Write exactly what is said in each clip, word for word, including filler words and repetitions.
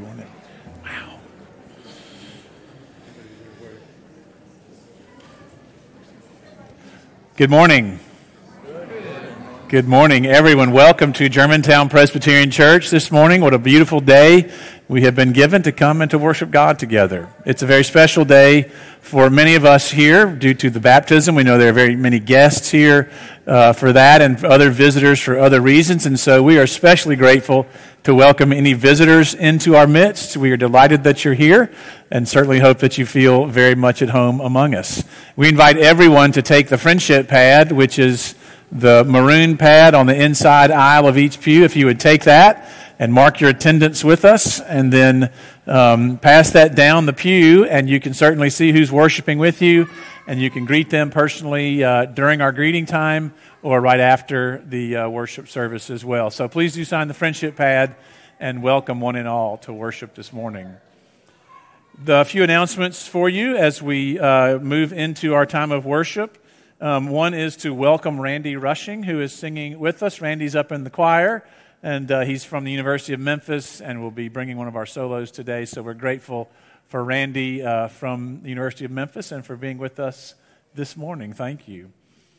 morning. Wow. Good morning. Good morning, everyone. Welcome to Germantown Presbyterian Church this morning. What a beautiful day we have been given to come and to worship God together. It's a very special day for many of us here due to the baptism. We know there are very many guests here uh, for that and for other visitors for other reasons. And so we are especially grateful to welcome any visitors into our midst. We are delighted that you're here and certainly hope that you feel very much at home among us. We invite everyone to take the friendship pad, which is the maroon pad on the inside aisle of each pew. If you would take that and mark your attendance with us, and then um, pass that down the pew, and you can certainly see who's worshiping with you, and you can greet them personally uh, during our greeting time or right after the uh, worship service as well. So please do sign the friendship pad and welcome one and all to worship this morning. The few announcements for you as we uh, move into our time of worship. Um, one is to welcome Randy Rushing, who is singing with us. Randy's up in the choir, and uh, he's from the University of Memphis and will be bringing one of our solos today. So we're grateful for Randy uh, from the University of Memphis and for being with us this morning. Thank you.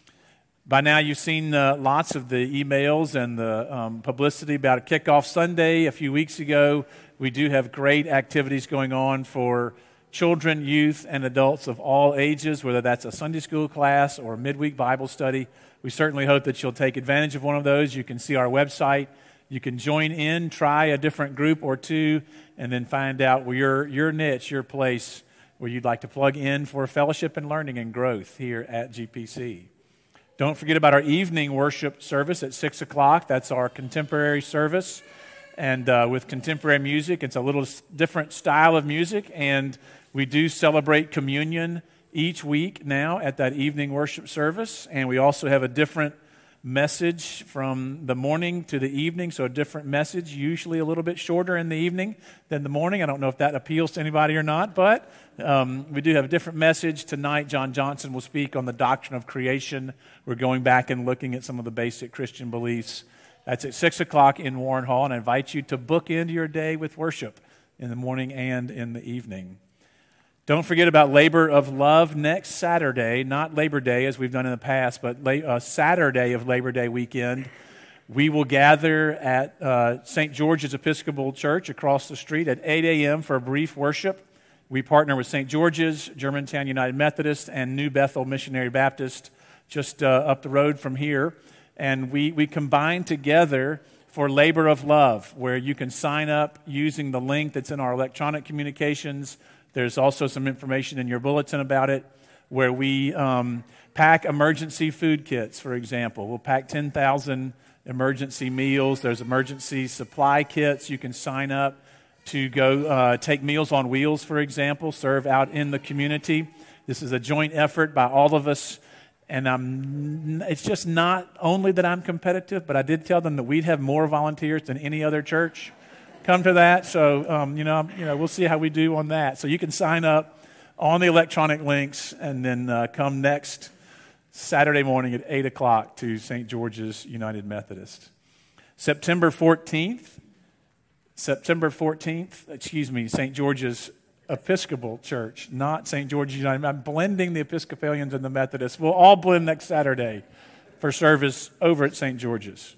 By now you've seen uh, lots of the emails and the um, publicity about a kickoff Sunday a few weeks ago. We do have great activities going on for children, youth, and adults of all ages, whether that's a Sunday school class or a midweek Bible study. We certainly hope that you'll take advantage of one of those. You can see our website. You can join in, try a different group or two, and then find out where your, your niche, your place, where you'd like to plug in for fellowship and learning and growth here at G P C. Don't forget about our evening worship service at six o'clock. That's our contemporary service. And uh, with contemporary music, it's a little different style of music, and we do celebrate communion each week now at that evening worship service, and we also have a different message from the morning to the evening, so a different message, usually a little bit shorter in the evening than the morning. I don't know if that appeals to anybody or not, but um, we do have a different message. Tonight, John Johnson will speak on the doctrine of creation. We're going back and looking at some of the basic Christian beliefs. That's at six o'clock in Warren Hall, and I invite you to book into your day with worship in the morning and in the evening. Don't forget about Labor of Love next Saturday, not Labor Day as we've done in the past, but uh, Saturday of Labor Day weekend. We will gather at uh, Saint George's Episcopal Church across the street at eight a.m. for a brief worship. We partner with Saint George's, Germantown United Methodist, and New Bethel Missionary Baptist just uh, up the road from here. And we, we combine together for Labor of Love, where you can sign up using the link that's in our electronic communications. There's also some information in your bulletin about it, where we um, pack emergency food kits, for example. We'll pack ten thousand emergency meals. There's emergency supply kits. You can sign up to go uh, take Meals on Wheels, for example, serve out in the community. This is a joint effort by all of us. And I'm, it's just not only that I'm competitive, but I did tell them that we'd have more volunteers than any other church come to that. So, um, you know, you know, we'll see how we do on that. So you can sign up on the electronic links and then uh, come next Saturday morning at eight o'clock to Saint George's United Methodist. September fourteenth, September fourteenth, excuse me, Saint George's Episcopal Church, not Saint George's United. I'm blending the Episcopalians and the Methodists. We'll all blend next Saturday for service over at Saint George's.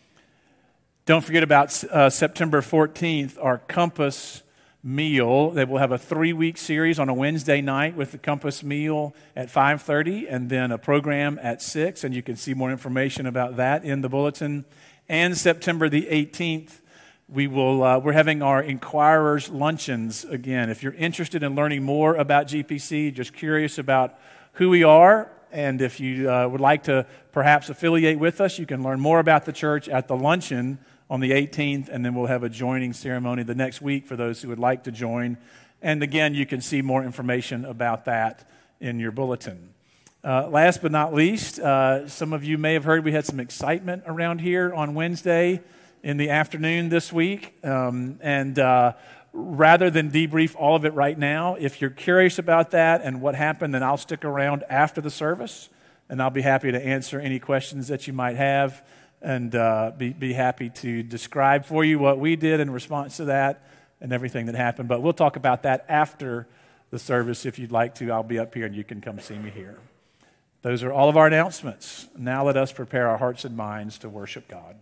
Don't forget about uh, September fourteenth, our Compass Meal. They will have a three-week series on a Wednesday night with the Compass Meal at five thirty and then a program at six, and you can see more information about that in the bulletin. And September the eighteenth, we will, uh, we're having our Inquirers Luncheons again. If you're interested in learning more about G P C, just curious about who we are, and if you uh, would like to perhaps affiliate with us, you can learn more about the church at the luncheon on the eighteenth, and then we'll have a joining ceremony the next week for those who would like to join. And again, you can see more information about that in your bulletin. Uh, last but not least, uh, some of you may have heard we had some excitement around here on Wednesday in the afternoon this week. Um, and uh, rather than debrief all of it right now, if you're curious about that and what happened, then I'll stick around after the service, and I'll be happy to answer any questions that you might have, and uh, be, be happy to describe for you what we did in response to that, and everything that happened. But we'll talk about that after the service. If you'd like to, I'll be up here and you can come see me here. Those are all of our announcements. Now let us prepare our hearts and minds to worship God.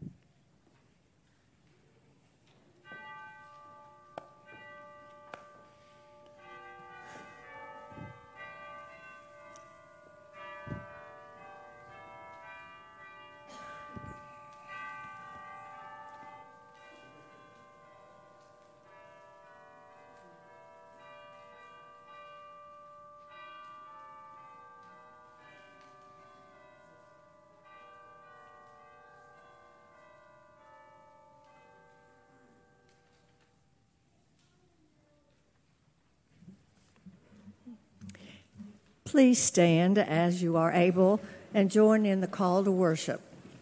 Please stand as you are able and join in the call to worship.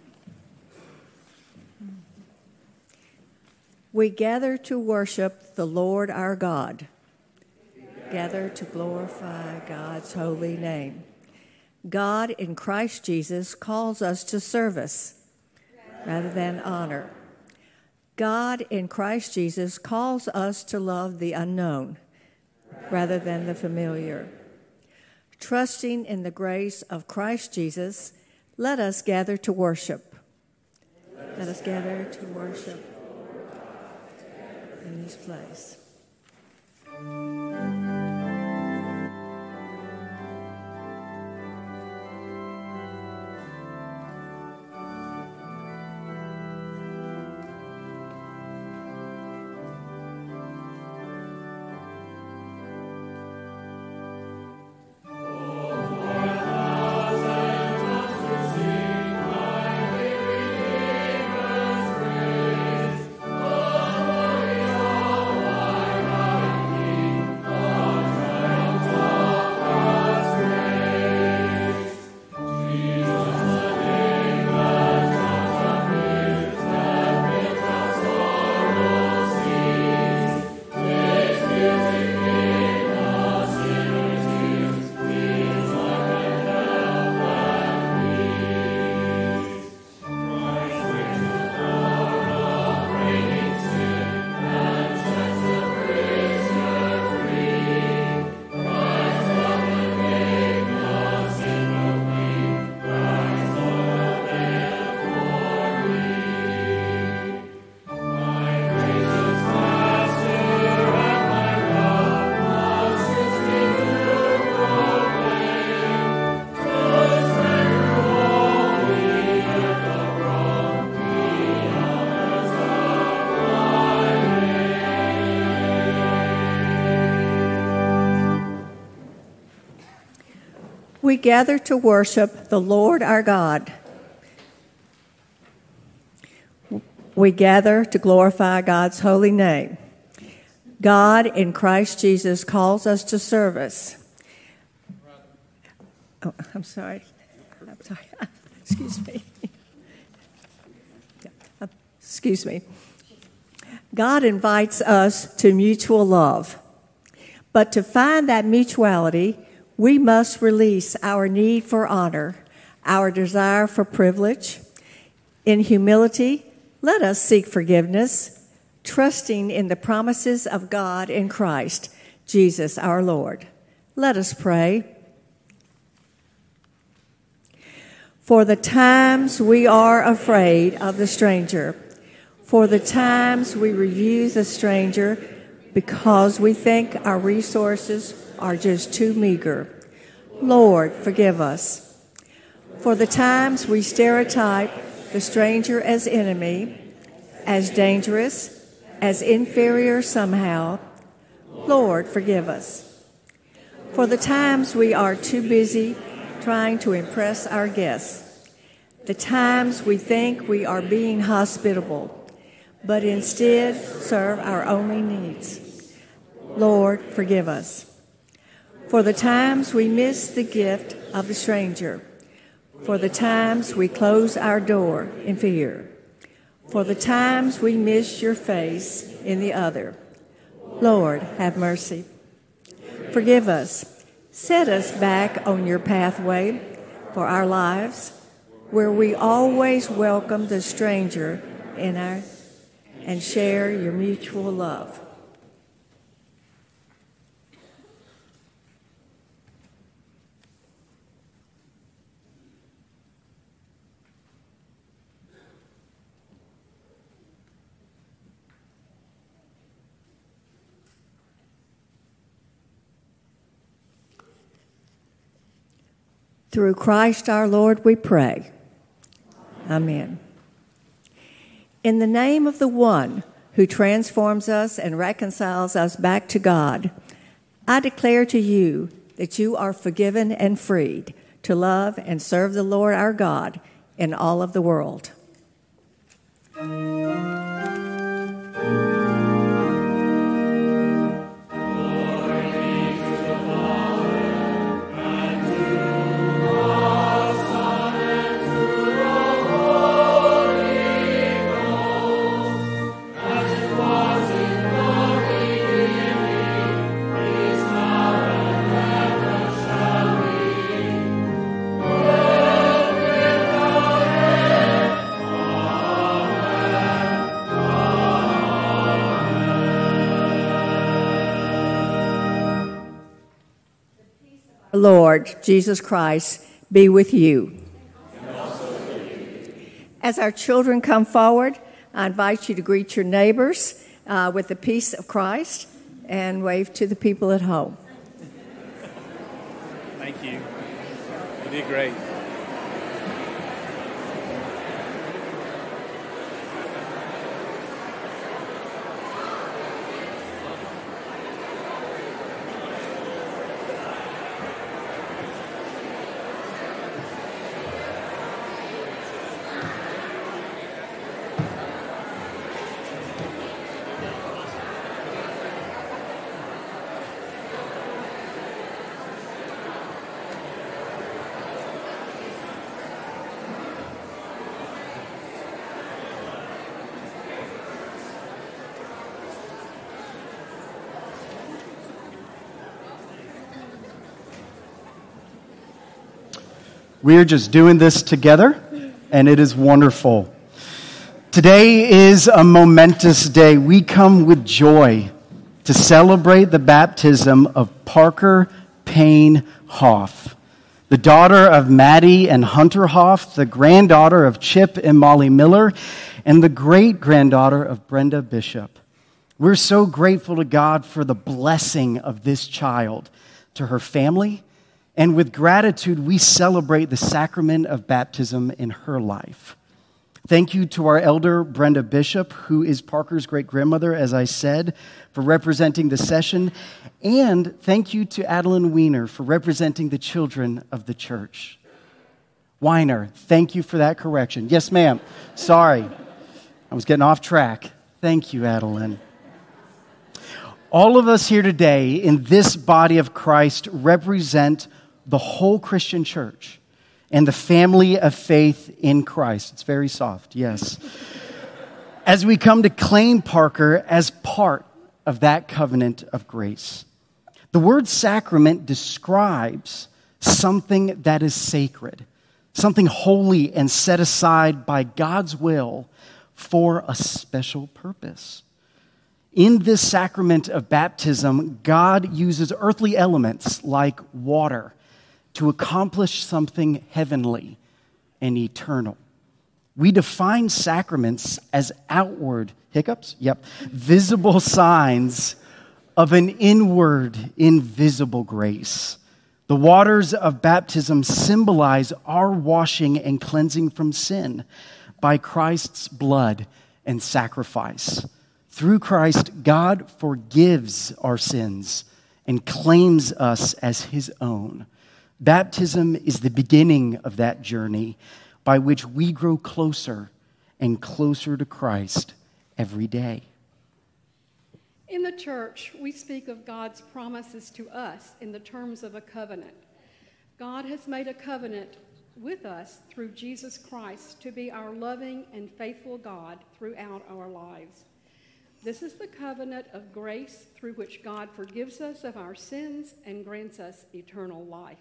We gather to worship the Lord our God. Gather to glorify God's holy name. God in Christ Jesus calls us to service rather than honor. God in Christ Jesus calls us to love the unknown rather than the familiar. Trusting in the grace of Christ Jesus, let us gather to worship. Let us gather to worship in this place. We gather to worship the Lord our God. We gather to glorify God's holy name. God in Christ Jesus calls us to service. Oh, I'm sorry. I'm sorry. Excuse me. Excuse me. God invites us to mutual love. But to find that mutuality, we must release our need for honor, our desire for privilege. In humility, let us seek forgiveness, trusting in the promises of God in Christ, Jesus our Lord. Let us pray. For the times we are afraid of the stranger, for the times we refuse the stranger because we think our resources are just too meager. Lord, forgive us. For the times we stereotype the stranger as enemy, as dangerous, as inferior somehow, Lord, forgive us. For the times we are too busy trying to impress our guests, the times we think we are being hospitable, but instead serve our only needs, Lord, forgive us. For the times we miss the gift of the stranger, for the times we close our door in fear, for the times we miss your face in the other, Lord, have mercy. Forgive us. Set us back on your pathway for our lives, where we always welcome the stranger in our and share your mutual love. Through Christ our Lord we pray. Amen. In the name of the one who transforms us and reconciles us back to God, I declare to you that you are forgiven and freed to love and serve the Lord our God in all of the world. Lord Jesus Christ be with you. And also with you. As our children come forward, I invite you to greet your neighbors uh, with the peace of Christ and wave to the people at home. Thank you. You did great. We're just doing this together, and it is wonderful. Today is a momentous day. We come with joy to celebrate the baptism of Parker Payne Hoff, the daughter of Maddie and Hunter Hoff, the granddaughter of Chip and Molly Miller, and the great-granddaughter of Brenda Bishop. We're so grateful to God for the blessing of this child to her family. And with gratitude, we celebrate the sacrament of baptism in her life. Thank you to our elder, Brenda Bishop, who is Parker's great-grandmother, as I said, for representing the session. And thank you to Adeline Weiner for representing the children of the church. Weiner, thank you for that correction. Yes, ma'am. Sorry. I was getting off track. Thank you, Adeline. All of us here today in this body of Christ represent the whole Christian church and the family of faith in Christ. It's very soft, yes. As we come to claim Parker as part of that covenant of grace. The word sacrament describes something that is sacred, something holy and set aside by God's will for a special purpose. In this sacrament of baptism, God uses earthly elements like water to accomplish something heavenly and eternal. We define sacraments as outward, hiccups? Yep, visible signs of an inward, invisible grace. The waters of baptism symbolize our washing and cleansing from sin by Christ's blood and sacrifice. Through Christ, God forgives our sins and claims us as his own. Baptism is the beginning of that journey by which we grow closer and closer to Christ every day. In the church, we speak of God's promises to us in the terms of a covenant. God has made a covenant with us through Jesus Christ to be our loving and faithful God throughout our lives. This is the covenant of grace through which God forgives us of our sins and grants us eternal life.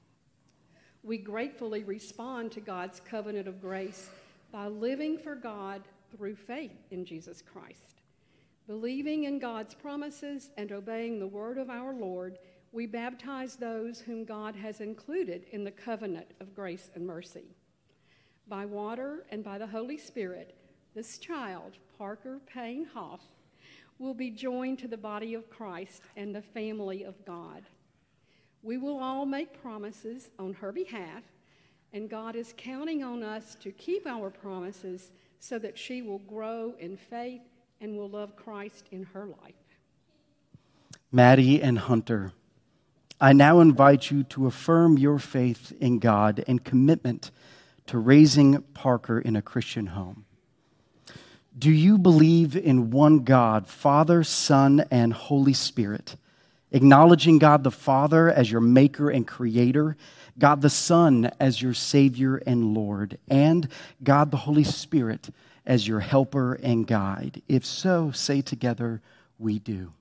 We gratefully respond to God's covenant of grace by living for God through faith in Jesus Christ. Believing in God's promises and obeying the word of our Lord, we baptize those whom God has included in the covenant of grace and mercy. By water and by the Holy Spirit, this child, Parker Payne Hoff, will be joined to the body of Christ and the family of God. We will all make promises on her behalf, and God is counting on us to keep our promises so that she will grow in faith and will love Christ in her life. Maddie and Hunter, I now invite you to affirm your faith in God and commitment to raising Parker in a Christian home. Do you believe in one God, Father, Son, and Holy Spirit, acknowledging God the Father as your maker and creator, God the Son as your Savior and Lord, and God the Holy Spirit as your helper and guide? If so, say together, we do.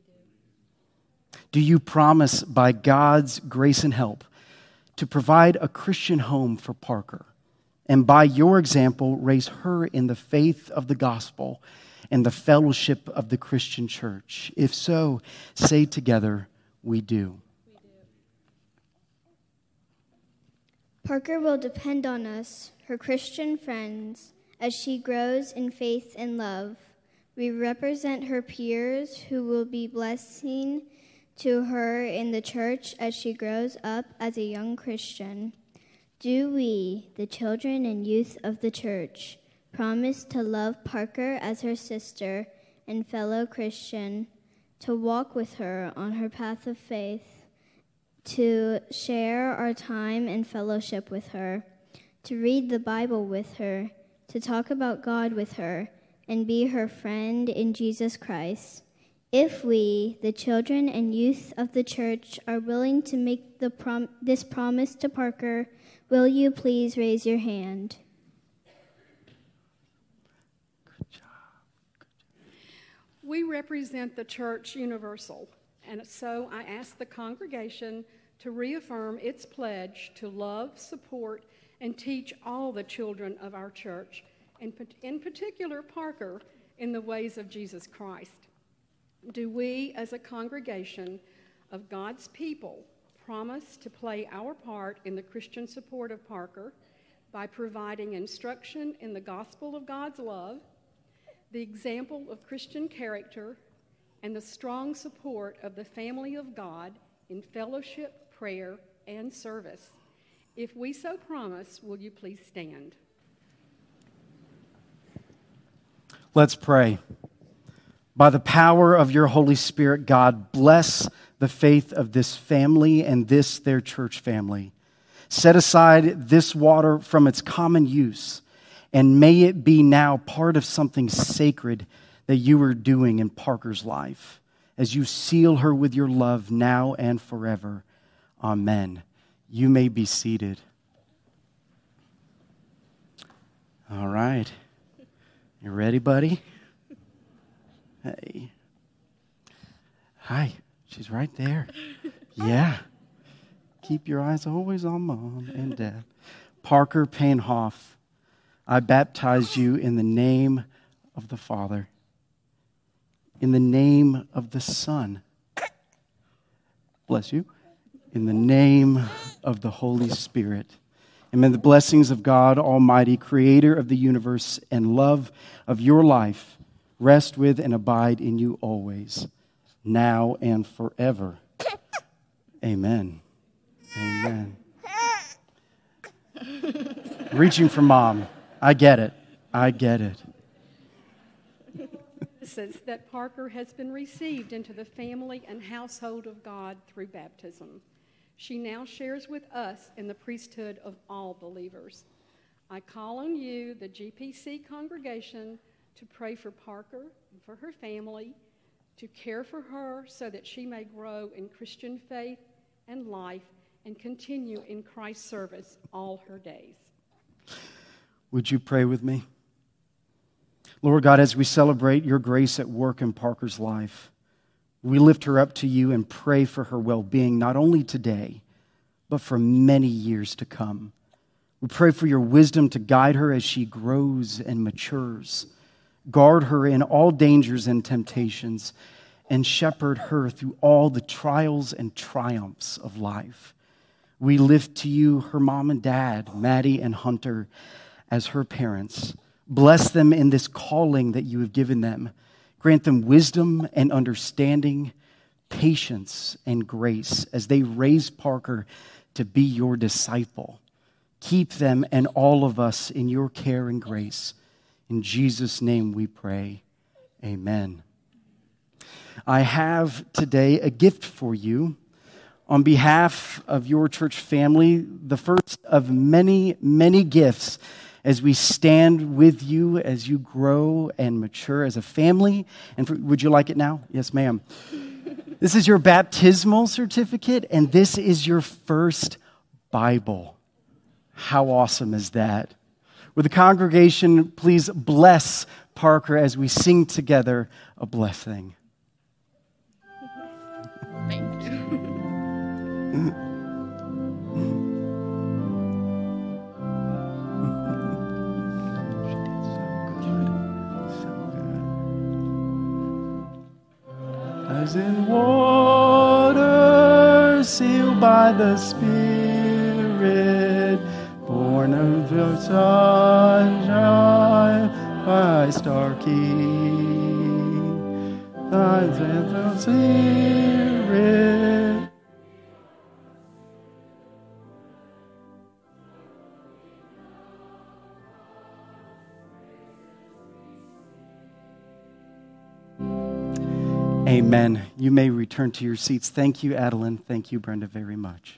Do you promise by God's grace and help to provide a Christian home for Parker, and by your example raise her in the faith of the gospel and the fellowship of the Christian church? If so, say together, we do. We do. Parker will depend on us, her Christian friends, as she grows in faith and love. We represent her peers who will be blessing to her in the church as she grows up as a young Christian. Do we, the children and youth of the church, promise to love Parker as her sister and fellow Christian, to walk with her on her path of faith, to share our time and fellowship with her, to read the Bible with her, to talk about God with her, and be her friend in Jesus Christ? If we, the children and youth of the church, are willing to make the prom- this promise to Parker, will you please raise your hand? Good job. Good job. We represent the Church Universal, and so I ask the congregation to reaffirm its pledge to love, support, and teach all the children of our church, and in particular Parker, in the ways of Jesus Christ. Do we, as a congregation of God's people, promise to play our part in the Christian support of Parker by providing instruction in the gospel of God's love, the example of Christian character, and the strong support of the family of God in fellowship, prayer, and service? If we so promise, will you please stand? Let's pray. By the power of your Holy Spirit, God, bless the faith of this family and this their church family. Set aside this water from its common use, and may it be now part of something sacred that you are doing in Parker's life, as you seal her with your love now and forever. Amen. You may be seated. All right. You ready, buddy? Hey. Hi. She's right there. Yeah. Keep your eyes always on Mom and Dad. Parker Painhoff, I baptize you in the name of the Father, in the name of the Son, bless you, in the name of the Holy Spirit. And may the blessings of God Almighty, creator of the universe and love of your life, rest with and abide in you always, now and forever. Amen. Amen. Reaching for Mom. I get it. I get it. Says that Parker has been received into the family and household of God through baptism. She now shares with us in the priesthood of all believers. I call on you, the G P C congregation, to pray for Parker and for her family, to care for her so that she may grow in Christian faith and life and continue in Christ's service all her days. Would you pray with me? Lord God, as we celebrate your grace at work in Parker's life, we lift her up to you and pray for her well-being, not only today, but for many years to come. We pray for your wisdom to guide her as she grows and matures. Guard her in all dangers and temptations, and shepherd her through all the trials and triumphs of life. We lift to you her mom and dad, Maddie and Hunter, as her parents. Bless them in this calling that you have given them. Grant them wisdom and understanding patience and grace as they raise Parker to be your disciple. Keep them and all of us in your care and grace. In Jesus' name we pray. Amen. I have today a gift for you on behalf of your church family, the first of many, many gifts as we stand with you as you grow and mature as a family. And for, would you like it now? Yes, ma'am. This is your baptismal certificate, and this is your first Bible. How awesome is that? Would the congregation please bless Parker as we sing together a blessing? Thank you. As in water, sealed by the Spirit, born of the sunshine, Christ our King. Times in the Spirit. Amen. You may return to your seats. Thank you, Adeline. Thank you, Brenda, very much.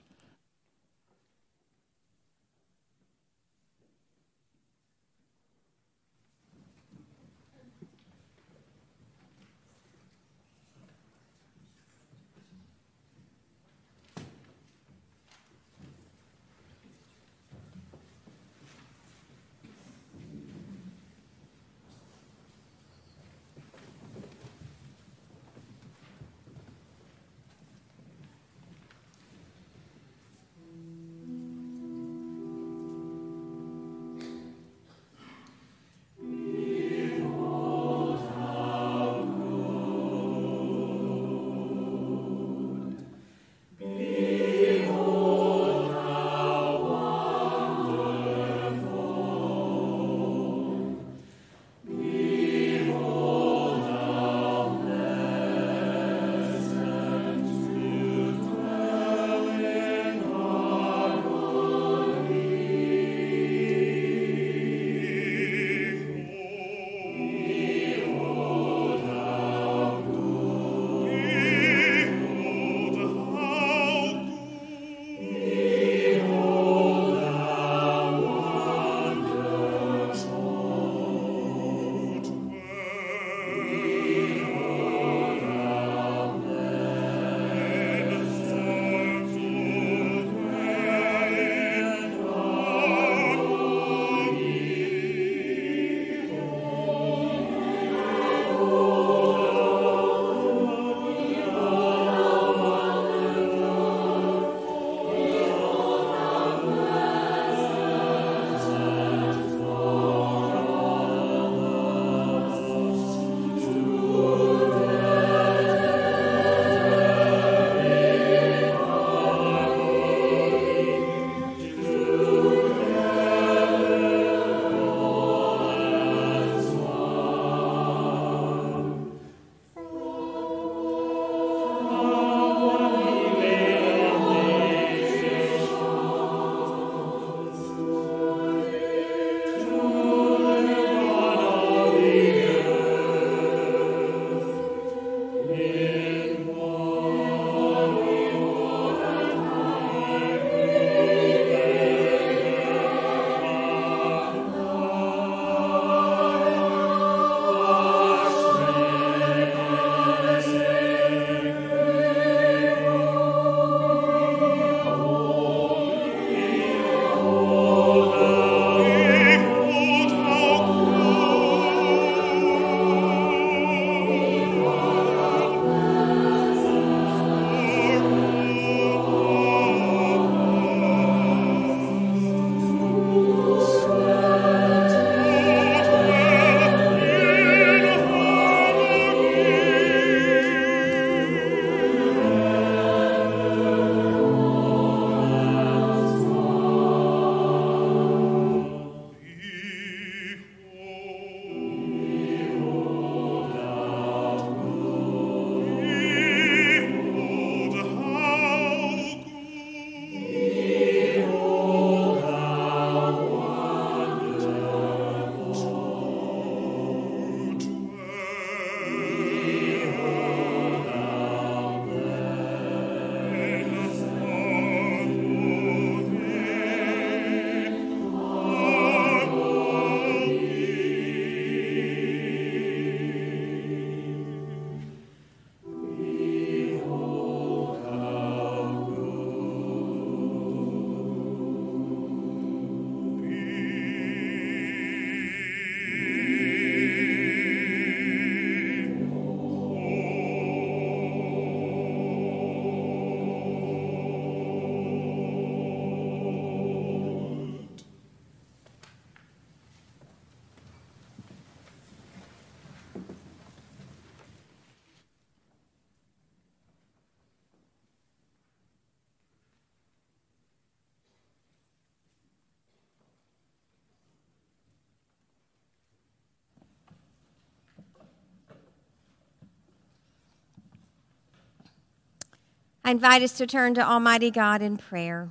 I invite us to turn to Almighty God in prayer.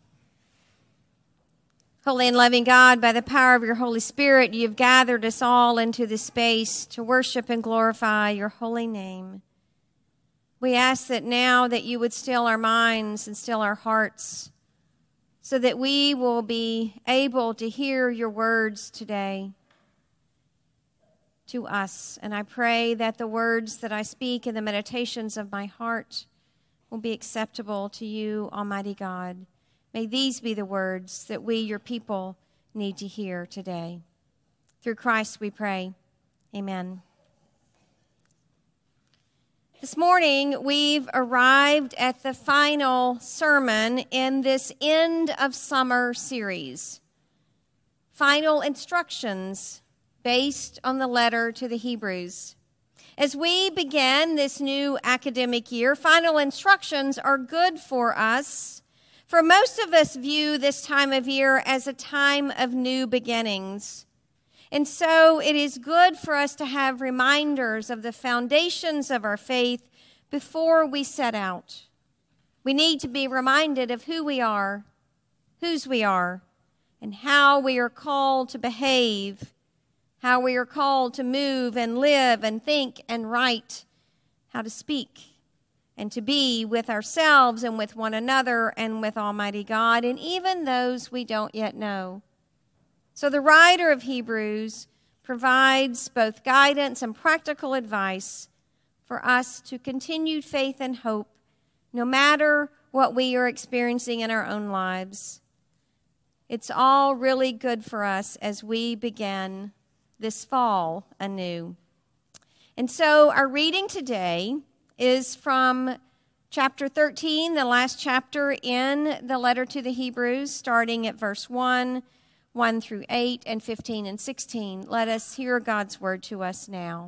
Holy and loving God, by the power of your Holy Spirit, you have gathered us all into this space to worship and glorify your holy name. We ask that now that you would still our minds and still our hearts, so that we will be able to hear your words today to us. And I pray that the words that I speak and the meditations of my heart will be acceptable to you, Almighty God. May these be the words that we, your people, need to hear today. Through Christ we pray. Amen. This morning, we've arrived at the final sermon in this end of summer series. Final instructions based on the letter to the Hebrews. As we begin this new academic year, final instructions are good for us. For most of us view this time of year as a time of new beginnings. And so it is good for us to have reminders of the foundations of our faith before we set out. We need to be reminded of who we are, whose we are, and how we are called to behave, how we are called to move and live and think and write, how to speak and to be with ourselves and with one another and with Almighty God and even those we don't yet know. So the writer of Hebrews provides both guidance and practical advice for us to continued faith and hope no matter what we are experiencing in our own lives. It's all really good for us as we begin this fall anew. And so our reading today is from chapter thirteen, the last chapter in the letter to the Hebrews, starting at verse one, one through eight, and fifteen and sixteen. Let us hear God's word to us now.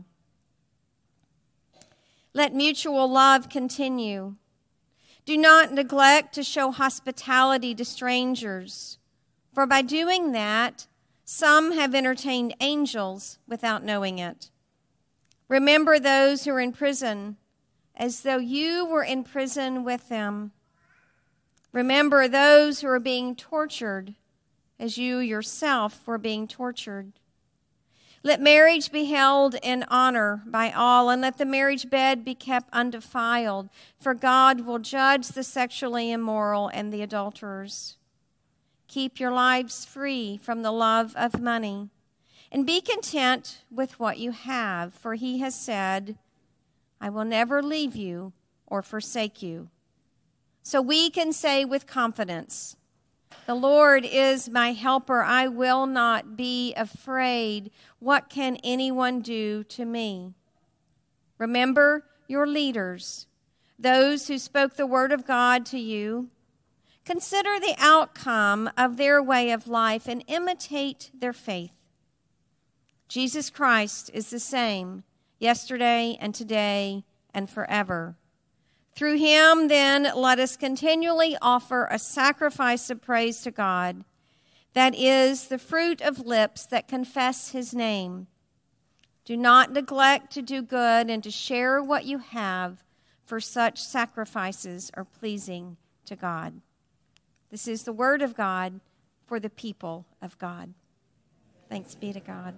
Let mutual love continue. Do not neglect to show hospitality to strangers, for by doing that, some have entertained angels without knowing it. Remember those who are in prison, as though you were in prison with them. Remember those who are being tortured, as you yourself were being tortured. Let marriage be held in honor by all, and let the marriage bed be kept undefiled, for God will judge the sexually immoral and the adulterers. Keep your lives free from the love of money, and be content with what you have, for he has said, I will never leave you or forsake you. So we can say with confidence, the Lord is my helper. I will not be afraid. What can anyone do to me? Remember your leaders, those who spoke the word of God to you. Consider the outcome of their way of life and imitate their faith. Jesus Christ is the same yesterday and today and forever. Through him, then, let us continually offer a sacrifice of praise to God, that is the fruit of lips that confess his name. Do not neglect to do good and to share what you have, for such sacrifices are pleasing to God. This is the word of God for the people of God. Thanks be to God.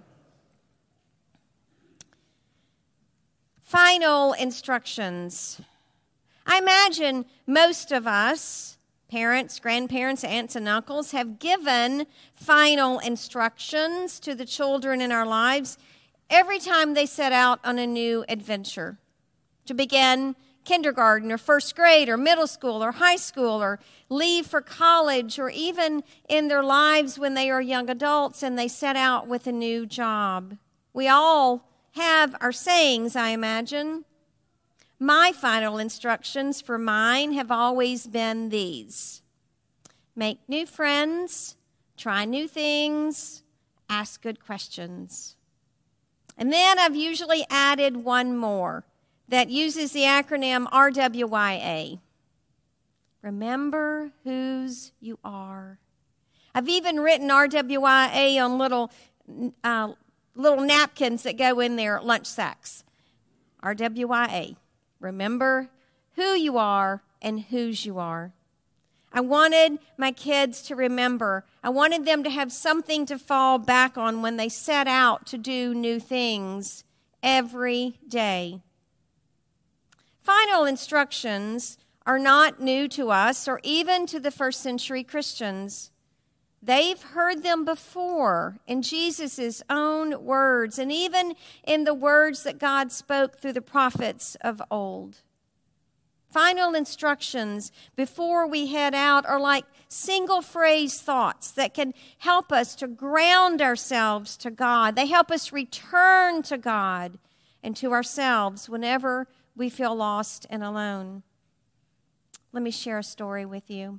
Final instructions. I imagine most of us, parents, grandparents, aunts, and uncles, have given final instructions to the children in our lives every time they set out on a new adventure to begin kindergarten or first grade or middle school or high school or leave for college, or even in their lives when they are young adults and they set out with a new job. We all have our sayings, I imagine. My final instructions for mine have always been these. Make new friends, try new things, ask good questions. And then I've usually added one more that uses the acronym R W Y A. Remember whose you are. I've even written R W Y A on little uh, little napkins that go in their lunch sacks. R W Y A. Remember who you are and whose you are. I wanted my kids to remember. I wanted them to have something to fall back on when they set out to do new things every day. Final instructions are not new to us or even to the first century Christians. They've heard them before in Jesus' own words and even in the words that God spoke through the prophets of old. Final instructions before we head out are like single phrase thoughts that can help us to ground ourselves to God. They help us return to God and to ourselves whenever we feel lost and alone. Let me share a story with you.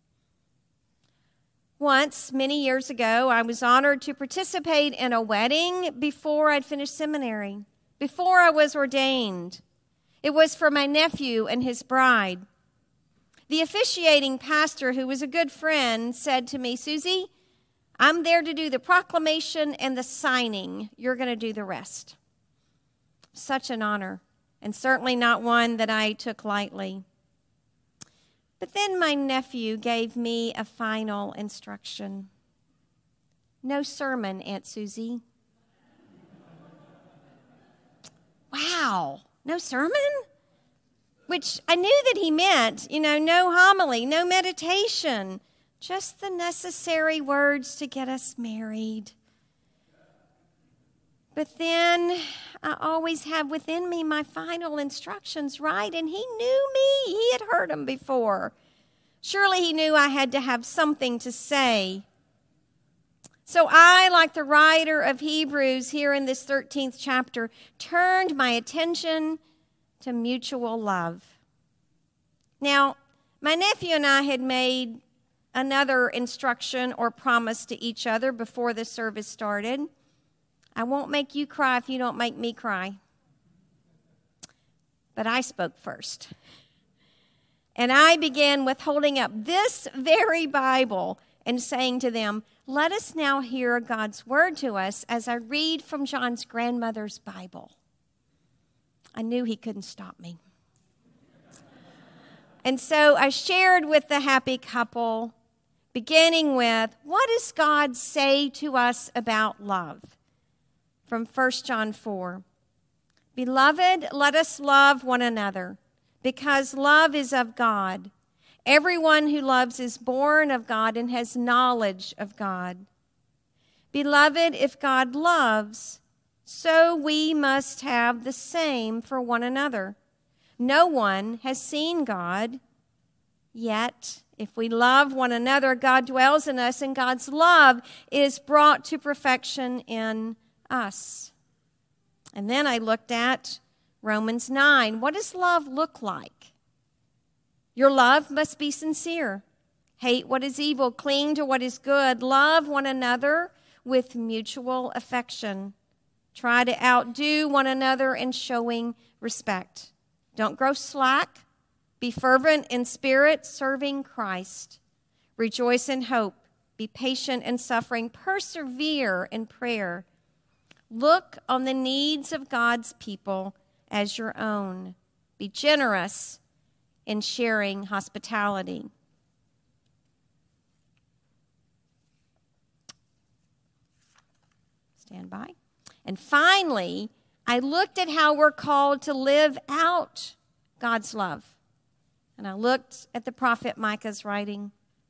Once, many years ago, I was honored to participate in a wedding before I'd finished seminary, before I was ordained. It was for my nephew and his bride. The officiating pastor, who was a good friend, said to me, "Susie, I'm there to do the proclamation and the signing. You're going to do the rest." Such an honor, and certainly not one that I took lightly. But then my nephew gave me a final instruction. "No sermon, Aunt Susie." Wow, no sermon? Which I knew that he meant, you know, no homily, no meditation, just the necessary words to get us married. But then I always have within me my final instructions, right? And he knew me. He had heard them before. Surely he knew I had to have something to say. So I, like the writer of Hebrews here in this thirteenth chapter, turned my attention to mutual love. Now, my nephew and I had made another instruction or promise to each other before the service started. "I won't make you cry if you don't make me cry." But I spoke first. And I began with holding up this very Bible and saying to them, "Let us now hear God's word to us as I read from John's grandmother's Bible." I knew he couldn't stop me. And so I shared with the happy couple, beginning with, what does God say to us about love? From First John four. "Beloved, let us love one another, because love is of God. Everyone who loves is born of God and has knowledge of God. Beloved, if God loves, so we must have the same for one another. No one has seen God, yet if we love one another, God dwells in us, and God's love is brought to perfection in us." And then I looked at Romans nine. What does love look like? Your love must be sincere. Hate what is evil, cling to what is good, love one another with mutual affection. Try to outdo one another in showing respect. Don't grow slack. Be fervent in spirit, serving Christ. Rejoice in hope. Be patient in suffering. Persevere in prayer. Look on the needs of God's people as your own. Be generous in sharing hospitality. Stand by. And finally, I looked at how we're called to live out God's love. And I looked at the prophet Micah's writing.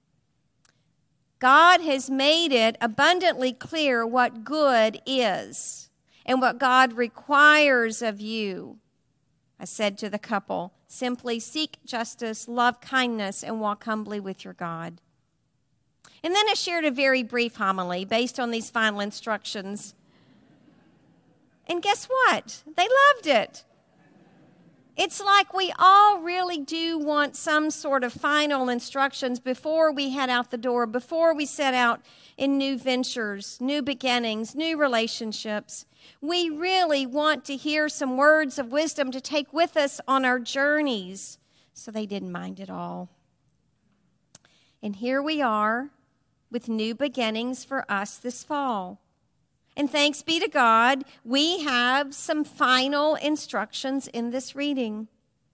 God has made it abundantly clear what good is and what God requires of you. I said to the couple, simply seek justice, love kindness, and walk humbly with your God. And then I shared a very brief homily based on these final instructions. And guess what? They loved it. It's like we all really do want some sort of final instructions before we head out the door, before we set out in new ventures, new beginnings, new relationships. We really want to hear some words of wisdom to take with us on our journeys. So they didn't mind at all. And here we are with new beginnings for us this fall. And thanks be to God, we have some final instructions in this reading.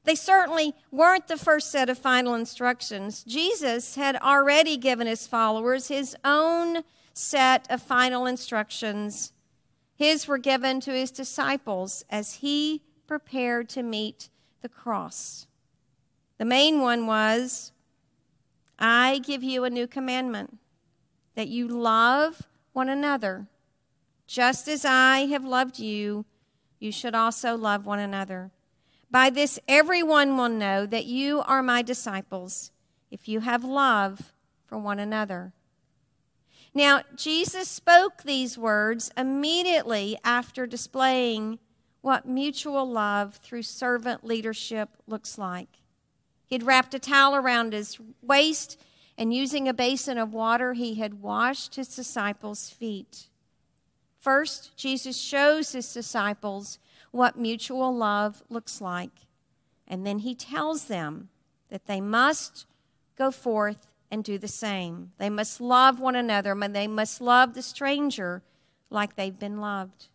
They certainly weren't the first set of final instructions. Jesus had already given his followers his own set of final instructions. His were given to his disciples as he prepared to meet the cross. The main one was, I give you a new commandment, that you love one another. Just as I have loved you, you should also love one another. By this, everyone will know that you are my disciples, if you have love for one another. Now, Jesus spoke these words immediately after displaying what mutual love through servant leadership looks like. He'd wrapped a towel around his waist, and using a basin of water, he had washed his disciples' feet. First, Jesus shows his disciples what mutual love looks like. And then he tells them that they must go forth and do the same. They must love one another, and they must love the stranger like they've been loved.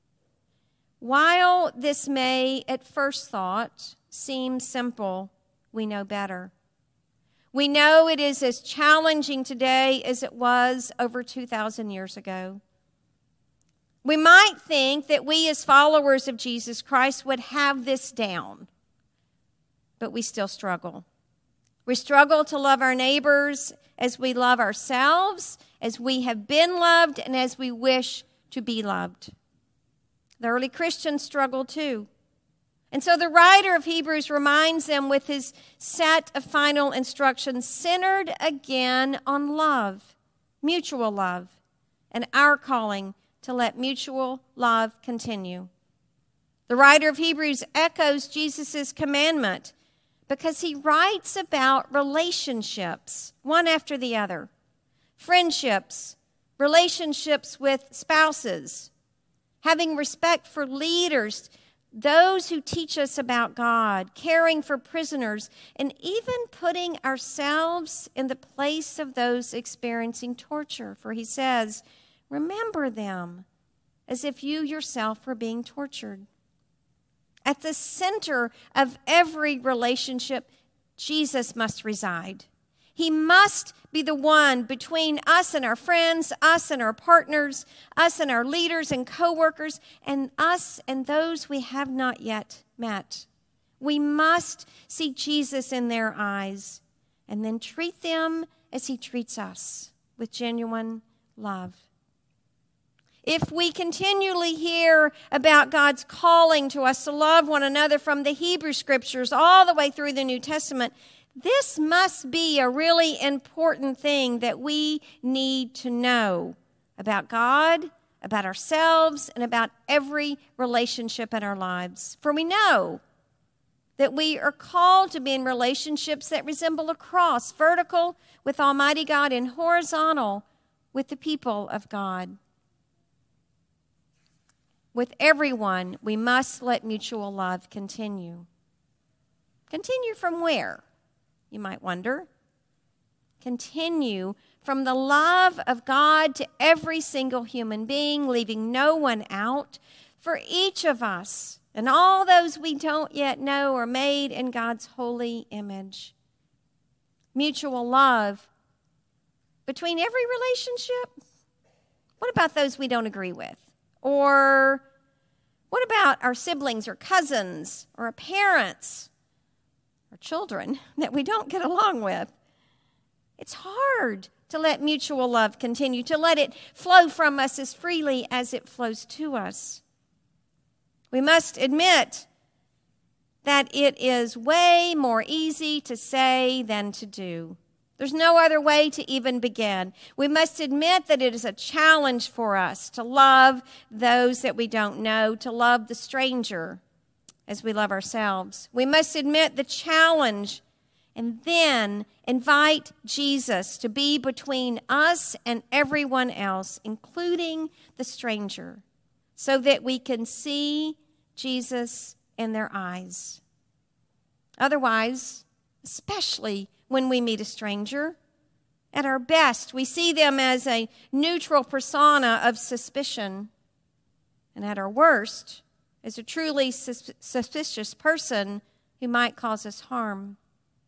While this may, at first thought, seem simple, we know better. We know it is as challenging today as it was over two thousand years ago. We might think that we as followers of Jesus Christ would have this down, but we still struggle. We struggle to love our neighbors as we love ourselves, as we have been loved, and as we wish to be loved. The early Christians struggled too. And so the writer of Hebrews reminds them with his set of final instructions centered again on love, mutual love, and our calling to let mutual love continue. The writer of Hebrews echoes Jesus' commandment because he writes about relationships, one after the other. Friendships, relationships with spouses, having respect for leaders, those who teach us about God, caring for prisoners, and even putting ourselves in the place of those experiencing torture. For he says, remember them as if you yourself were being tortured. At the center of every relationship, Jesus must reside. He must be the one between us and our friends, us and our partners, us and our leaders and co-workers, and us and those we have not yet met. We must see Jesus in their eyes and then treat them as he treats us, with genuine love. If we continually hear about God's calling to us to love one another from the Hebrew Scriptures all the way through the New Testament, this must be a really important thing that we need to know about God, about ourselves, and about every relationship in our lives. For we know that we are called to be in relationships that resemble a cross, vertical with Almighty God and horizontal with the people of God. With everyone, we must let mutual love continue. Continue from where, you might wonder? Continue from the love of God to every single human being, leaving no one out. For each of us and all those we don't yet know are made in God's holy image. Mutual love between every relationship. What about those we don't agree with? Or what about our siblings or cousins or our parents or children that we don't get along with? It's hard to let mutual love continue, to let it flow from us as freely as it flows to us. We must admit that it is way more easy to say than to do. There's no other way to even begin. We must admit that it is a challenge for us to love those that we don't know, to love the stranger as we love ourselves. We must admit the challenge and then invite Jesus to be between us and everyone else, including the stranger, so that we can see Jesus in their eyes. Otherwise, especially when we meet a stranger, at our best, we see them as a neutral persona of suspicion. And at our worst, as a truly sus- suspicious person who might cause us harm.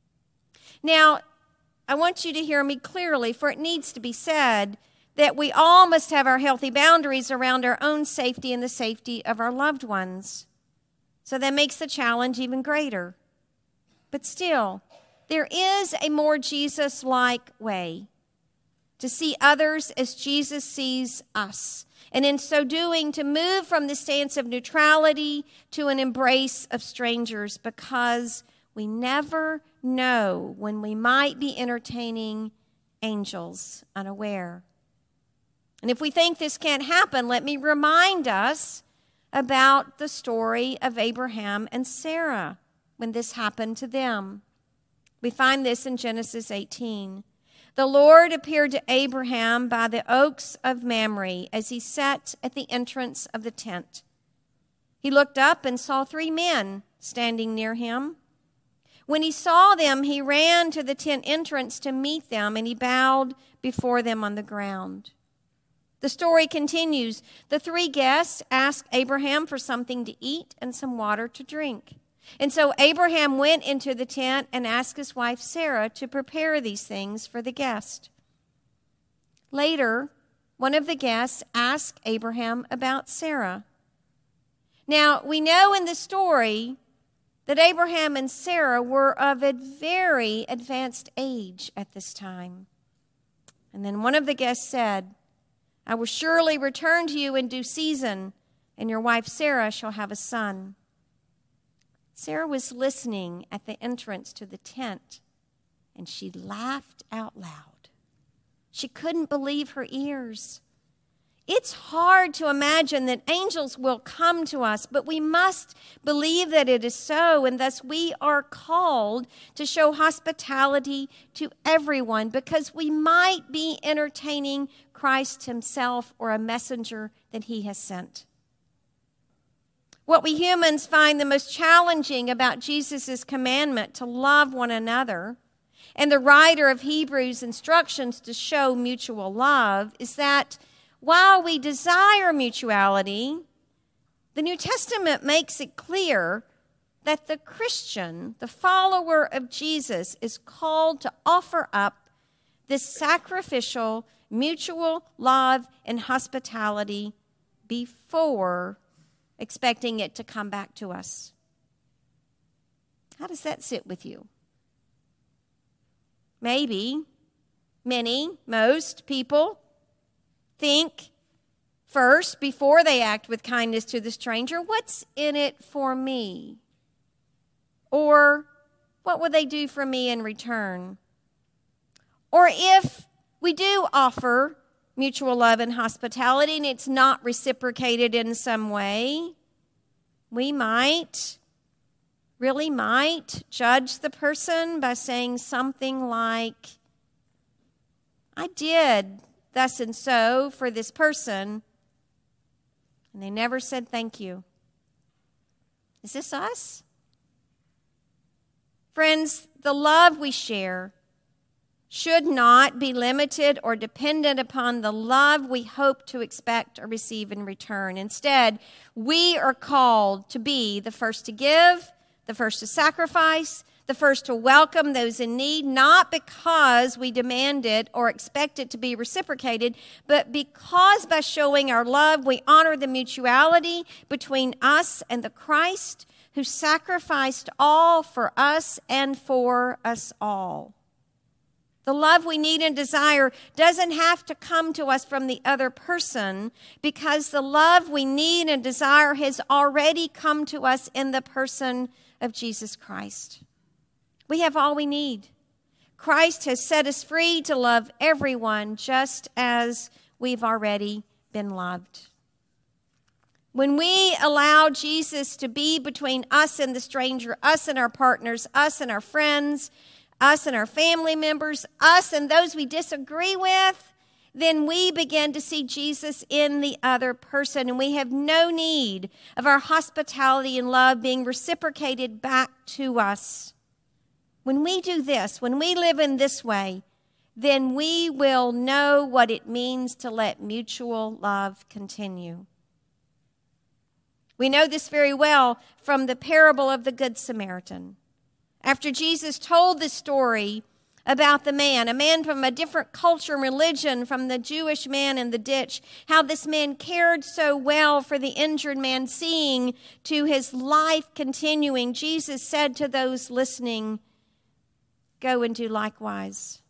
Now, I want you to hear me clearly, for it needs to be said that we all must have our healthy boundaries around our own safety and the safety of our loved ones. So that makes the challenge even greater. But still, there is a more Jesus-like way to see others as Jesus sees us, and in so doing, to move from the stance of neutrality to an embrace of strangers, because we never know when we might be entertaining angels unaware. And if we think this can't happen, let me remind us about the story of Abraham and Sarah when this happened to them. We find this in Genesis eighteen. The Lord appeared to Abraham by the oaks of Mamre as he sat at the entrance of the tent. He looked up and saw three men standing near him. When he saw them, he ran to the tent entrance to meet them, and he bowed before them on the ground. The story continues. The three guests asked Abraham for something to eat and some water to drink. And so Abraham went into the tent and asked his wife Sarah to prepare these things for the guest. Later, one of the guests asked Abraham about Sarah. Now, we know in the story that Abraham and Sarah were of a very advanced age at this time. And then one of the guests said, I will surely return to you in due season, and your wife Sarah shall have a son. Sarah was listening at the entrance to the tent, and she laughed out loud. She couldn't believe her ears. It's hard to imagine that angels will come to us, but we must believe that it is so, and thus we are called to show hospitality to everyone, because we might be entertaining Christ himself or a messenger that he has sent. What we humans find the most challenging about Jesus' commandment to love one another, and the writer of Hebrews' instructions to show mutual love, is that while we desire mutuality, the New Testament makes it clear that the Christian, the follower of Jesus, is called to offer up this sacrificial, mutual love and hospitality before expecting it to come back to us. How does that sit with you? Maybe, many, most people think first, before they act with kindness to the stranger, what's in it for me? Or what would they do for me in return? Or if we do offer mutual love and hospitality and it's not reciprocated in some way, we might, really might, judge the person by saying something like, I did thus and so for this person, and they never said thank you. Is this us? Friends, the love we share should not be limited or dependent upon the love we hope to expect or receive in return. Instead, we are called to be the first to give, the first to sacrifice, the first to welcome those in need, not because we demand it or expect it to be reciprocated, but because by showing our love, we honor the mutuality between us and the Christ who sacrificed all for us and for us all. The love we need and desire doesn't have to come to us from the other person, because the love we need and desire has already come to us in the person of Jesus Christ. We have all we need. Christ has set us free to love everyone just as we've already been loved. When we allow Jesus to be between us and the stranger, us and our partners, us and our friends, us and our family members, us and those we disagree with, then we begin to see Jesus in the other person, and we have no need of our hospitality and love being reciprocated back to us. When we do this, when we live in this way, then we will know what it means to let mutual love continue. We know this very well from the parable of the Good Samaritan. After Jesus told the story about the man, a man from a different culture and religion from the Jewish man in the ditch, how this man cared so well for the injured man, seeing to his life continuing, Jesus said to those listening, "Go and do likewise."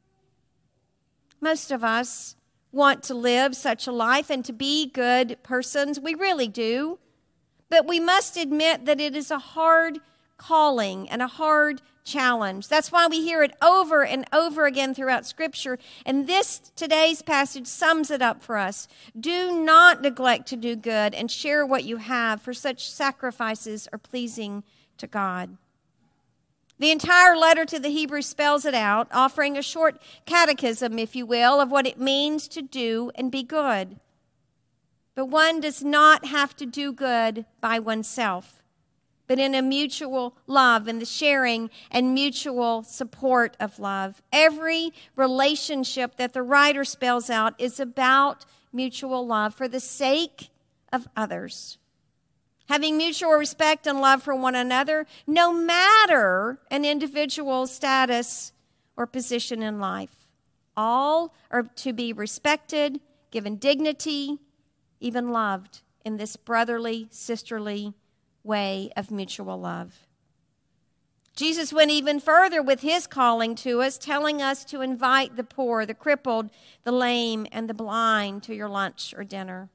Most of us want to live such a life and to be good persons. We really do. But we must admit that it is a hard calling and a hard challenge. That's why we hear it over and over again throughout Scripture. And this, today's passage, sums it up for us. Do not neglect to do good and share what you have, for such sacrifices are pleasing to God. The entire letter to the Hebrews spells it out, offering a short catechism, if you will, of what it means to do and be good. But one does not have to do good by oneself, but in a mutual love, in the sharing and mutual support of love. Every relationship that the writer spells out is about mutual love for the sake of others. Having mutual respect and love for one another, no matter an individual's status or position in life. All are to be respected, given dignity, even loved in this brotherly, sisterly way of mutual love. Jesus went even further with his calling to us, telling us to invite the poor, the crippled, the lame, and the blind to your lunch or dinner.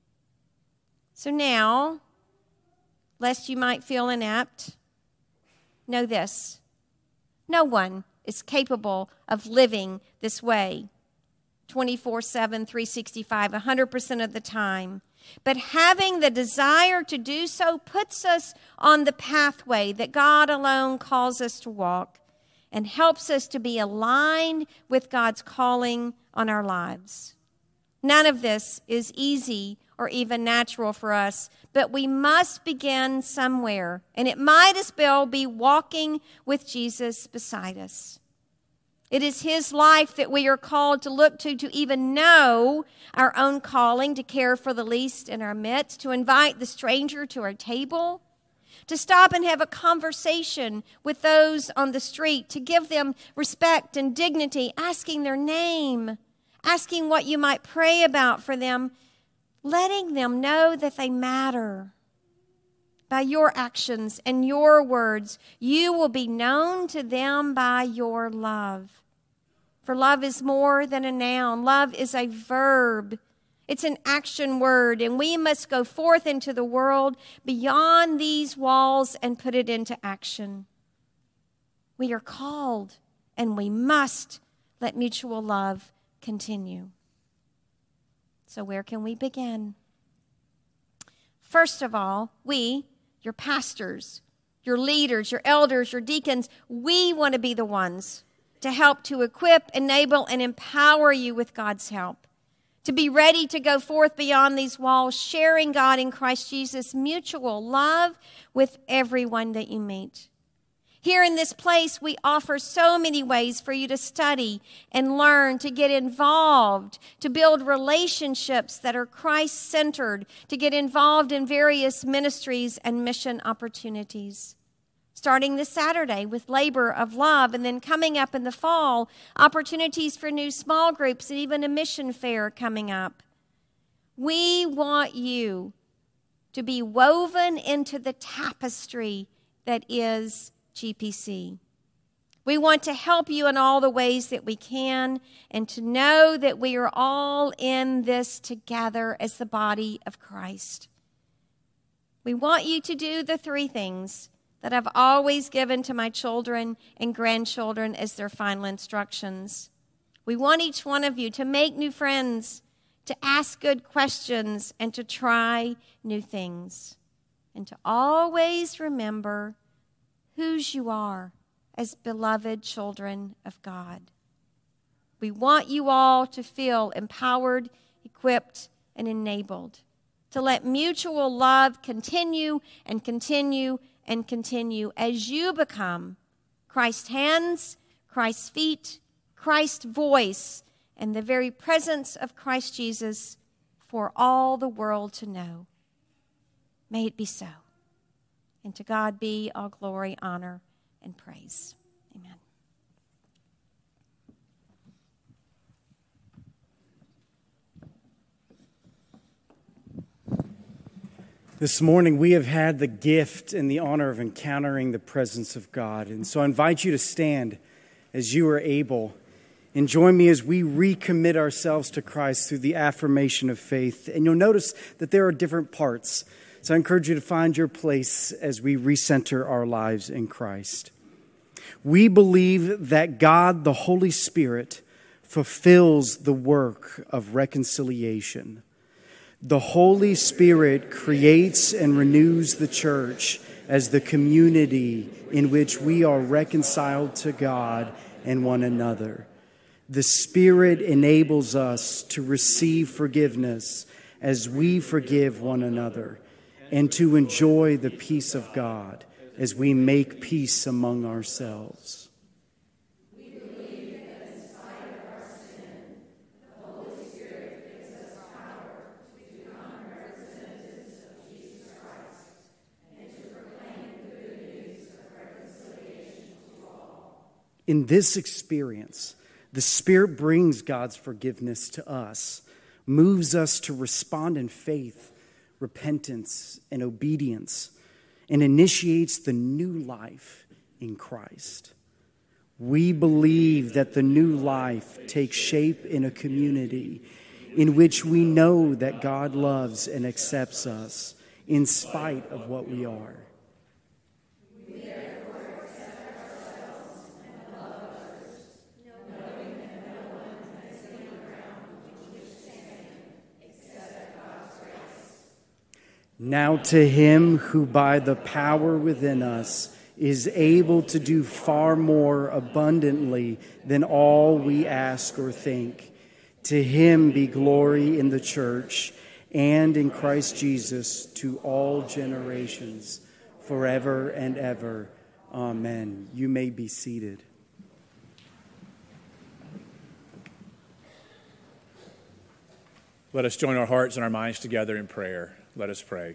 So now, lest you might feel inept, know this: no one is capable of living this way twenty-four seven, three sixty-five, one hundred percent of the time. But having the desire to do so puts us on the pathway that God alone calls us to walk and helps us to be aligned with God's calling on our lives. None of this is easy or even natural for us, but we must begin somewhere, and it might as well be walking with Jesus beside us. It is his life that we are called to look to, to even know our own calling, to care for the least in our midst, to invite the stranger to our table, to stop and have a conversation with those on the street, to give them respect and dignity, asking their name, asking what you might pray about for them, letting them know that they matter. By your actions and your words, you will be known to them by your love. For love is more than a noun. Love is a verb. It's an action word, and we must go forth into the world beyond these walls and put it into action. We are called, and we must let mutual love continue. So where can we begin? First of all, we, your pastors, your leaders, your elders, your deacons, we want to be the ones to help to equip, enable, and empower you with God's help. To be ready to go forth beyond these walls, sharing God in Christ Jesus, mutual love with everyone that you meet. Here in this place, we offer so many ways for you to study and learn, to get involved, to build relationships that are Christ-centered, to get involved in various ministries and mission opportunities. Starting this Saturday with Labor of Love, and then coming up in the fall, opportunities for new small groups and even a mission fair coming up. We want you to be woven into the tapestry that is G P C. We want to help you in all the ways that we can, and to know that we are all in this together as the body of Christ. We want you to do the three things that I've always given to my children and grandchildren as their final instructions. We want each one of you to make new friends, to ask good questions, and to try new things. And to always remember whose you are as beloved children of God. We want you all to feel empowered, equipped, and enabled to let mutual love continue and continue and continue as you become Christ's hands, Christ's feet, Christ's voice, and the very presence of Christ Jesus for all the world to know. May it be so. And to God be all glory, honor, and praise. Amen. This morning, we have had the gift and the honor of encountering the presence of God. And so I invite you to stand as you are able and join me as we recommit ourselves to Christ through the affirmation of faith. And you'll notice that there are different parts. So I encourage you to find your place as we recenter our lives in Christ. We believe that God, the Holy Spirit, fulfills the work of reconciliation. The Holy Spirit creates and renews the church as the community in which we are reconciled to God and one another. The Spirit enables us to receive forgiveness as we forgive one another and to enjoy the peace of God as we make peace among ourselves. In this experience, the Spirit brings God's forgiveness to us, moves us to respond in faith, repentance, and obedience, and initiates the new life in Christ. We believe that the new life takes shape in a community in which we know that God loves and accepts us in spite of what we are. Now to him who by the power within us is able to do far more abundantly than all we ask or think, to him be glory in the church and in Christ Jesus to all generations, forever and ever. Amen. You may be seated. Let us join our hearts and our minds together in prayer. Let us pray.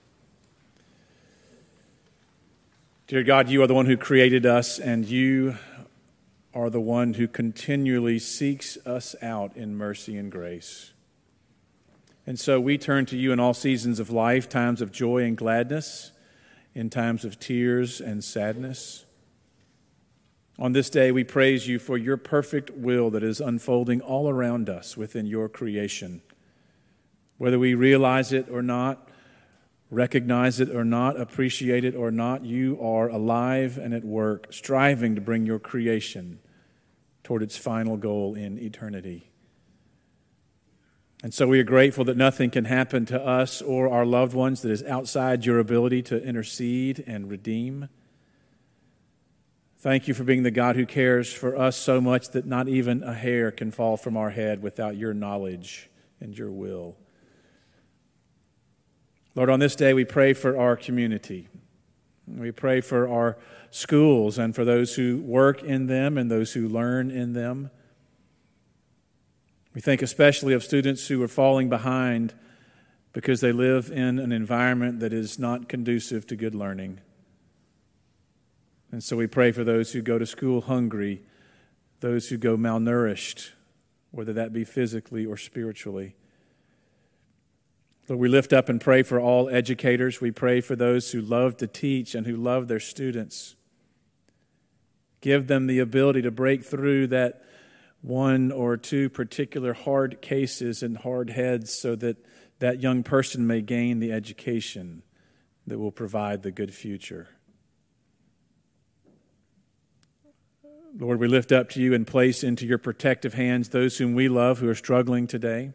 Dear God, you are the one who created us, and you are the one who continually seeks us out in mercy and grace. And so we turn to you in all seasons of life, times of joy and gladness, in times of tears and sadness. On this day, we praise you for your perfect will that is unfolding all around us within your creation. Whether we realize it or not, recognize it or not, appreciate it or not, you are alive and at work, striving to bring your creation toward its final goal in eternity. And so we are grateful that nothing can happen to us or our loved ones that is outside your ability to intercede and redeem. Thank you for being the God who cares for us so much that not even a hair can fall from our head without your knowledge and your will. Lord, on this day we pray for our community. We pray for our schools and for those who work in them and those who learn in them. We think especially of students who are falling behind because they live in an environment that is not conducive to good learning. And so we pray for those who go to school hungry, those who go malnourished, whether that be physically or spiritually. Lord, we lift up and pray for all educators. We pray for those who love to teach and who love their students. Give them the ability to break through that one or two particular hard cases and hard heads so that that young person may gain the education that will provide the good future. Lord, we lift up to you and place into your protective hands those whom we love who are struggling today.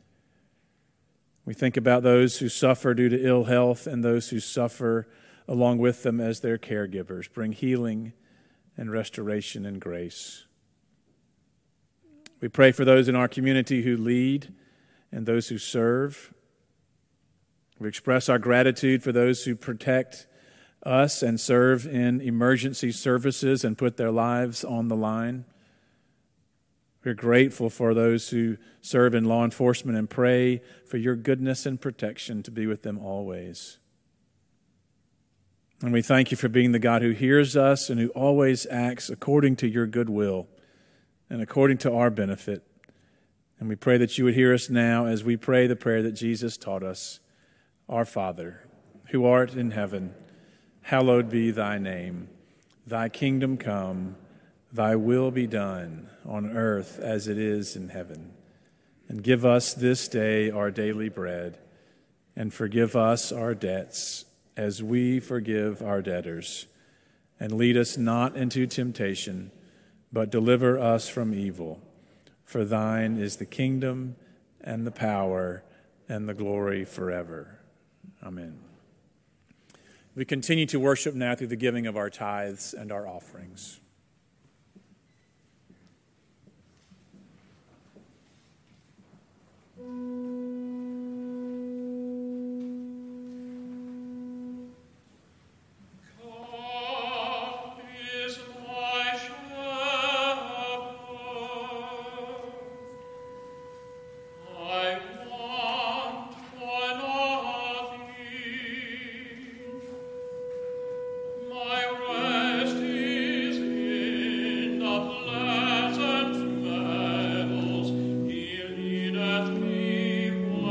We think about those who suffer due to ill health and those who suffer along with them as their caregivers. Bring healing and restoration and grace. We pray for those in our community who lead and those who serve. We express our gratitude for those who protect us and serve in emergency services and put their lives on the line. We're grateful for those who serve in law enforcement and pray for your goodness and protection to be with them always. And we thank you for being the God who hears us and who always acts according to your good will and according to our benefit. And we pray that you would hear us now as we pray the prayer that Jesus taught us. Our Father, who art in heaven, hallowed be thy name. Thy kingdom come, thy will be done on earth as it is in heaven. And give us this day our daily bread, and forgive us our debts as we forgive our debtors. And lead us not into temptation, but deliver us from evil. For thine is the kingdom and the power and the glory forever. Amen. We continue to worship now through the giving of our tithes and our offerings. Pleasant meadows, he leadeth me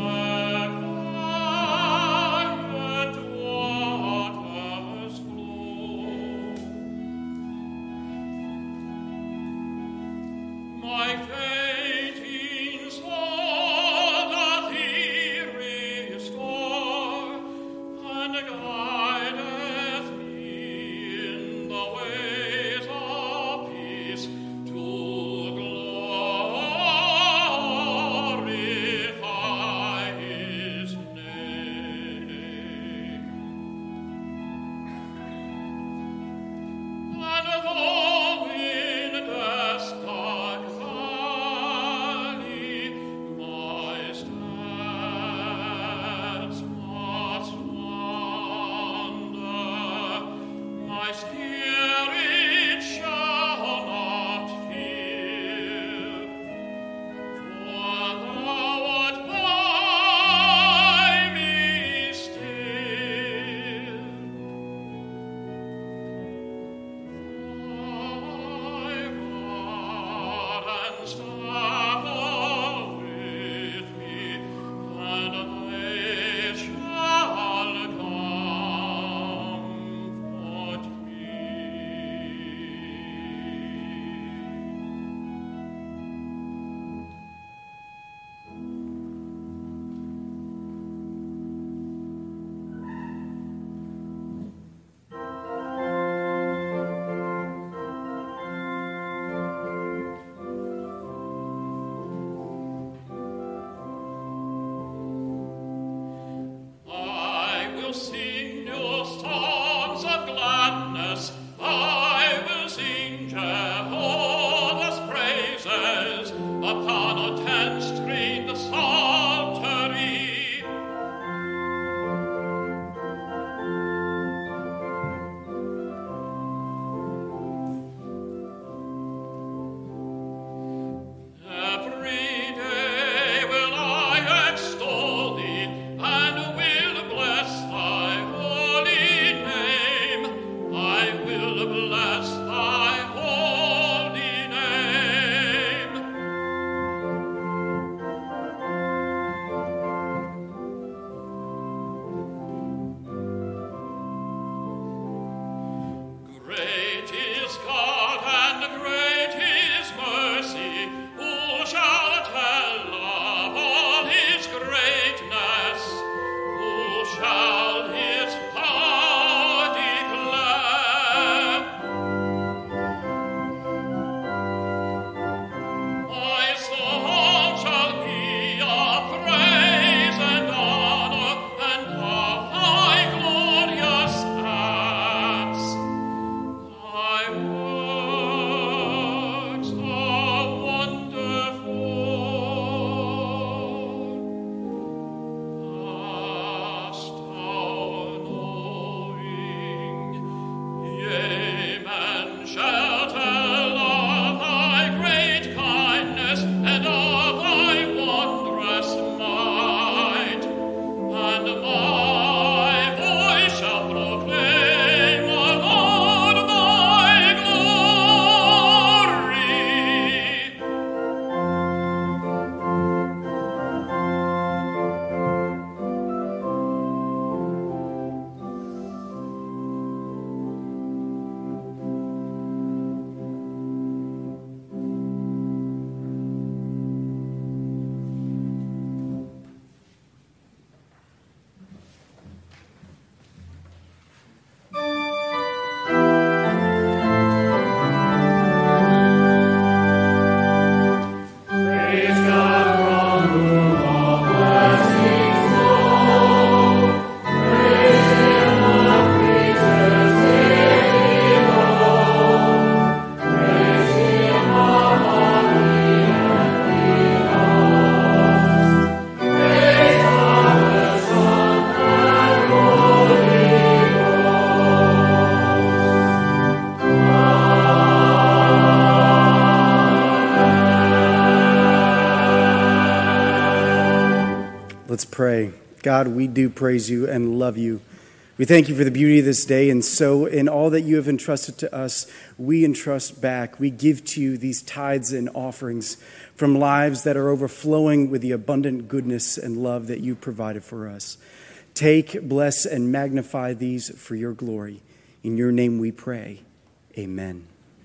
pray. God, we do praise you and love you. We thank you for the beauty of this day, and so in all that you have entrusted to us, we entrust back. We give to you these tithes and offerings from lives that are overflowing with the abundant goodness and love that you provided for us. Take, bless, and magnify these for your glory. In your name we pray. Amen.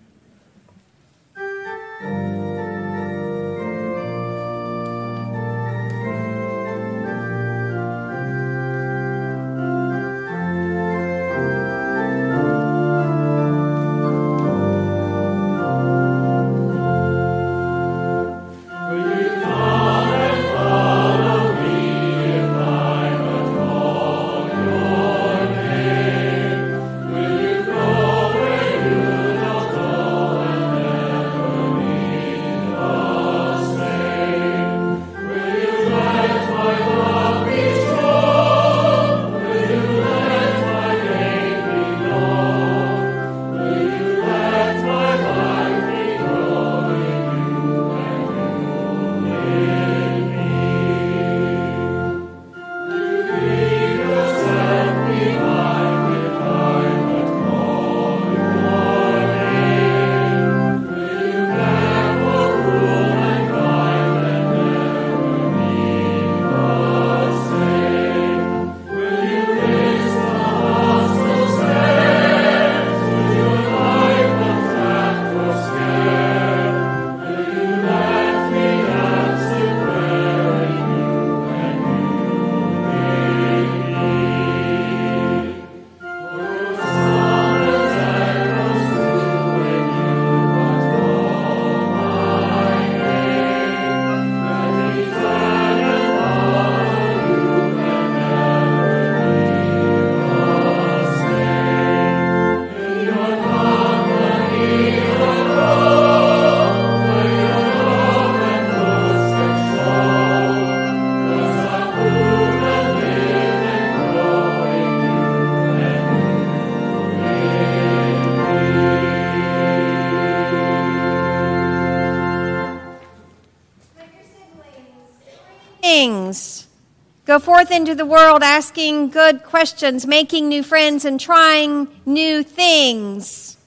Go forth into the world asking good questions, making new friends, and trying new things.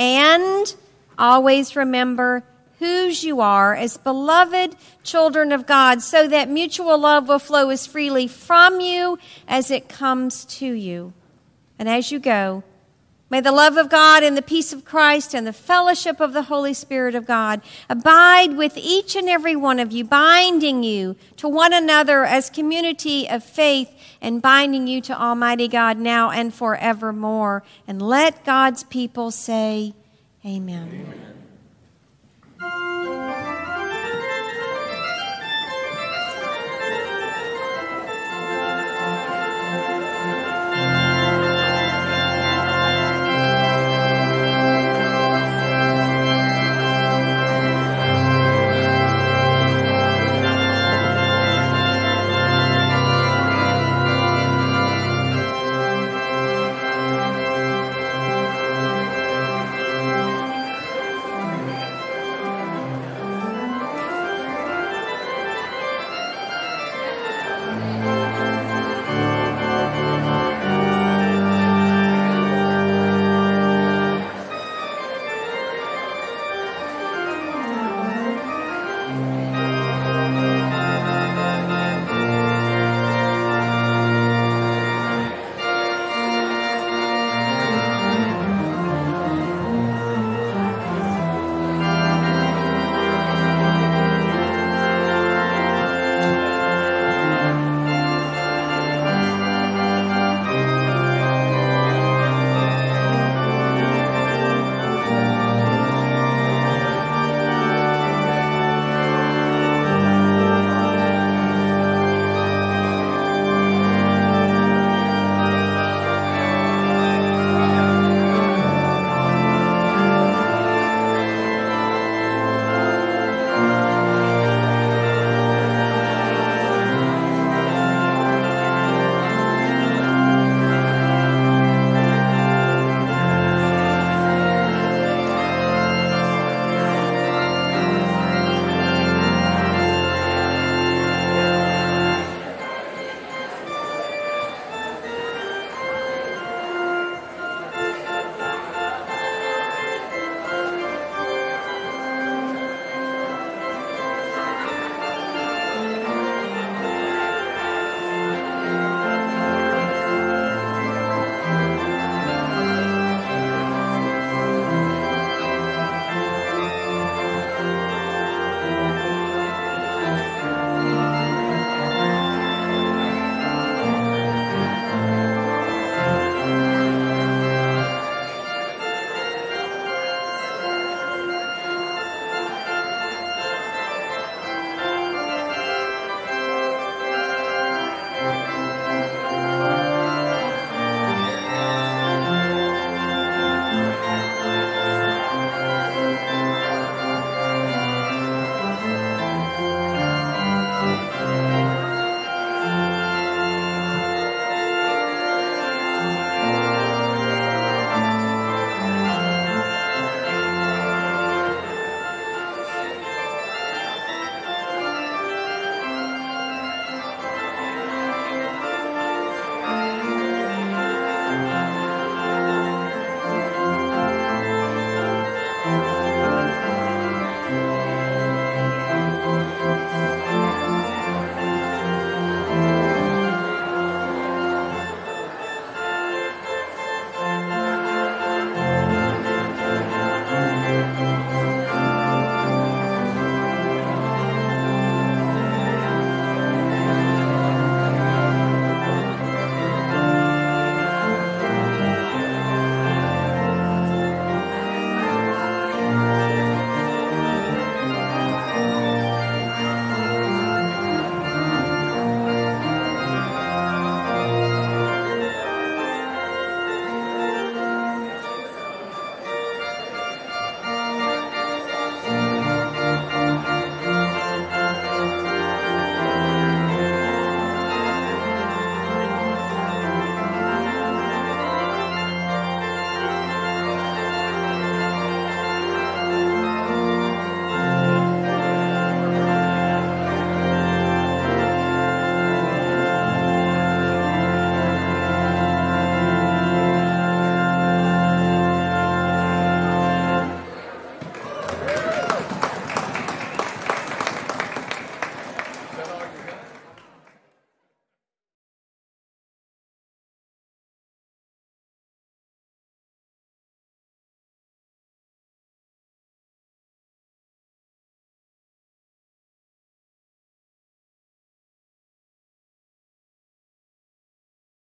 And always remember whose you are as beloved children of God, so that mutual love will flow as freely from you as it comes to you. And as you go, may the love of God and the peace of Christ and the fellowship of the Holy Spirit of God abide with each and every one of you, binding you to one another as community of faith and binding you to Almighty God now and forevermore. And let God's people say, Amen. Amen.